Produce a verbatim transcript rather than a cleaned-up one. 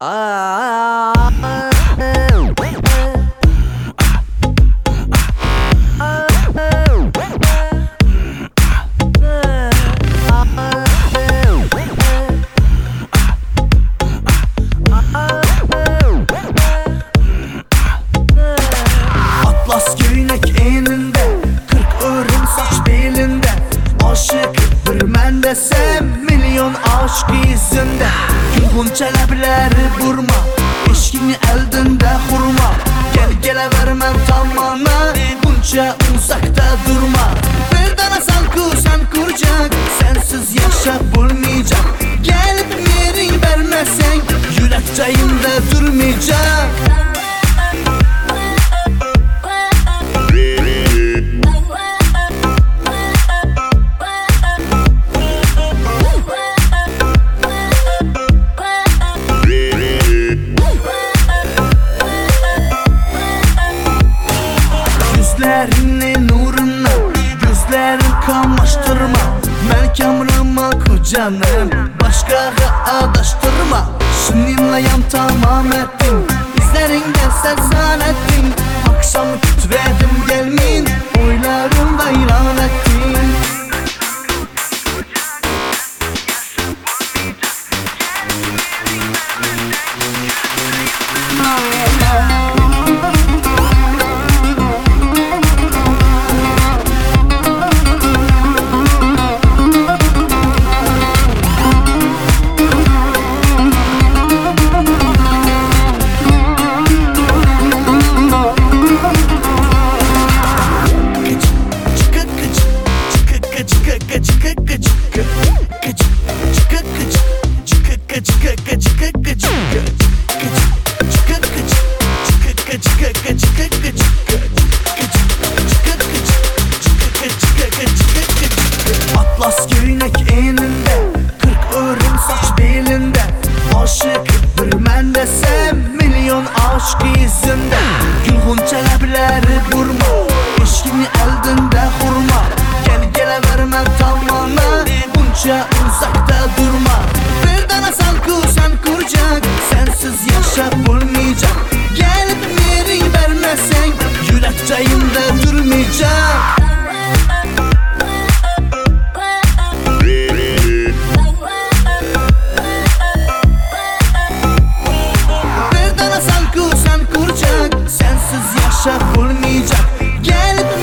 Atlas göğnek eninde, kırk örüm saç belinde. Aşık bir men desem, milyon aşk yüzünde. Gülgunça lebleri burma, eşkini eldinde hurma. Gel gele vermem tamamına, bunca uzakta durma. Bir tane salku sen kuracak, sensiz yaşap bulmayacak. Gelip yerin vermesen, yürek çayında durmayacak. Gözlerinin nuruna, gözlerin kamaştırma. Ben kamrama kucanım, başkağı adaştırma. Şuninlayam tamam ettim, izlerinden sen zanettin. Akşam kütredim gelmin, oylarım vayran ettin. Atlas göğnek eninde, kırk örüm saç belinde. Aşık bir men desem, milyon aşk yüzünde. Gülgunça lebleri burma, eşkini eldinde hurma. Gel gele vermem tamamına, bunca uzakta durma. Bir tane salku sen kuracak, sensiz yaşap bulmayacak. Gelip yerin vermesen, yürek çayında durmayacak. Bir tane salku sen kuracak, sensiz yaşap bulmayacak. Gelip